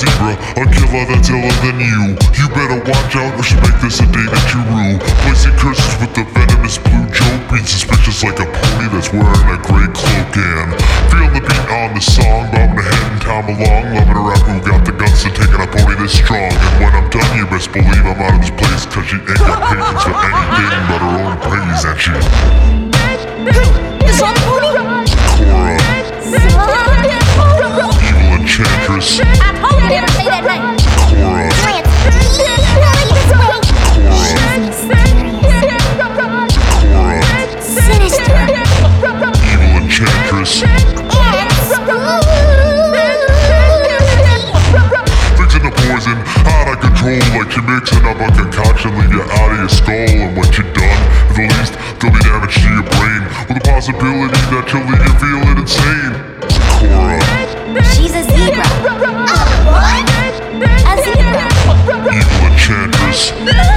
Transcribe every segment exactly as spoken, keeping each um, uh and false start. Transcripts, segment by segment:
zebra, a killer that's iller than you. You better watch out or she'll make this a day that you rue. Placing curses with the venomous blue joke, being suspicious like a pony that's wearing a gray cloak. And feel the beat on the song, bobbing her head and time along, loving a rapper who got the guts to taking a pony this strong. And when I'm done, you best believe I'm out of this place, cause she ain't got patience for anything but her own praise. And she Is that pony? Cora, evil enchantress. I hope you never say that name. Cora, Lance, leave this way. Cora, Sinister. evil enchantress. And spooky. Fixing the poison, out of control, like she mixing up a concoction, leave you out of your skull. And when you're done, at the least, there'll be damage to your brain, with the possibility that she'll leave you feeling insane. Cora, She's a zebra. Oh, what? A zebra. evil enchantress.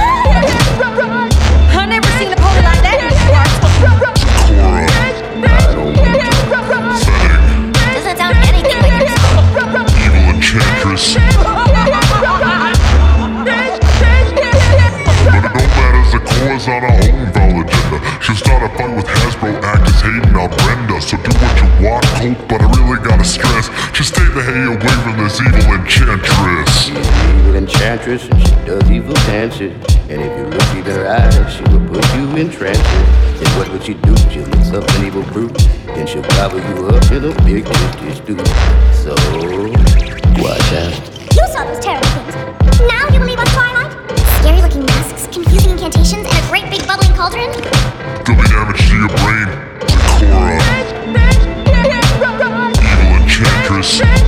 I've never seen a pony like that before. Cora, pathetic. Doesn't sound anything like yourself. Evil enchantress. But it don't matter, the Cora's on her own foul agenda. She'll start a fight with Hasbro, actors hating on Brenda. So do what you want, Colt, but I really gotta stress, just stay the hay away from this evil enchantress. She's an evil enchantress and she does evil dances. And if you look in her eyes, she will put you in trances. And what will she do? She'll mix up an evil brew, then she'll gobble you up in a big tasty stew. So, watch out. You saw those terrible things. Now you will leave us Twilight? Scary looking masks, confusing incantations, and a great big bubbling cauldron? There'll be damage to your brain. Cora, evil enchantress.